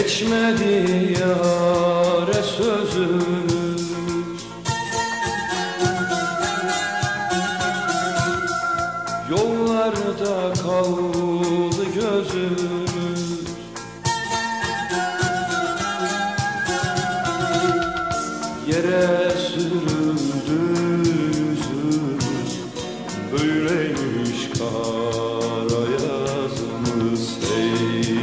Geçmedi yâre sözümüz, yollarda kaldı gözümüz. Yere sürüldü yüzümüz, böyleymiş kara yazımız hey.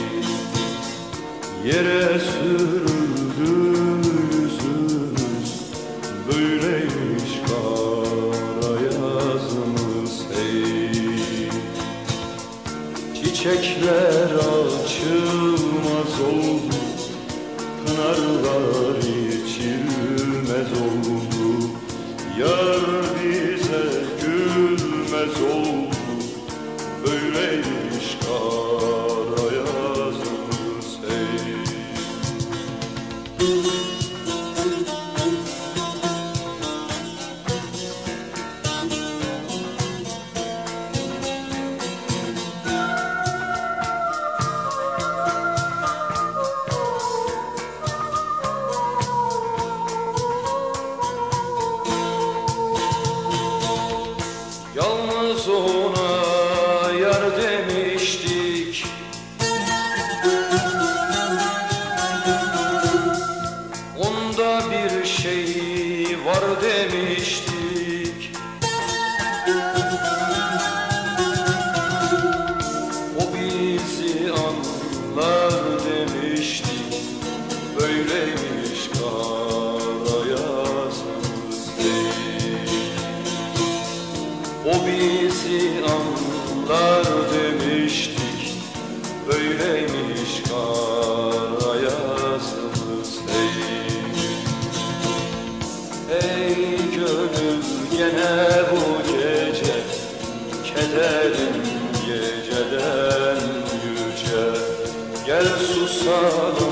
Yere sürüldü yüzümüz, böyleymiş kara yazımız hey. Çiçekler açılmaz oldu, pınarlar içilmez oldu. Yar bize gülmez oldu, böyleymiş kara yazımız hey. Yalnız ona yar demiştik, onda bir şey var demiştik. O bizi anlar demiştik, böyleymiş kara yazımız değil. O bizi anlar demiştik, böyleymiş kara yazımız hey. Ey gönül gene bu gece, kederin geceden yüce. Gel susalım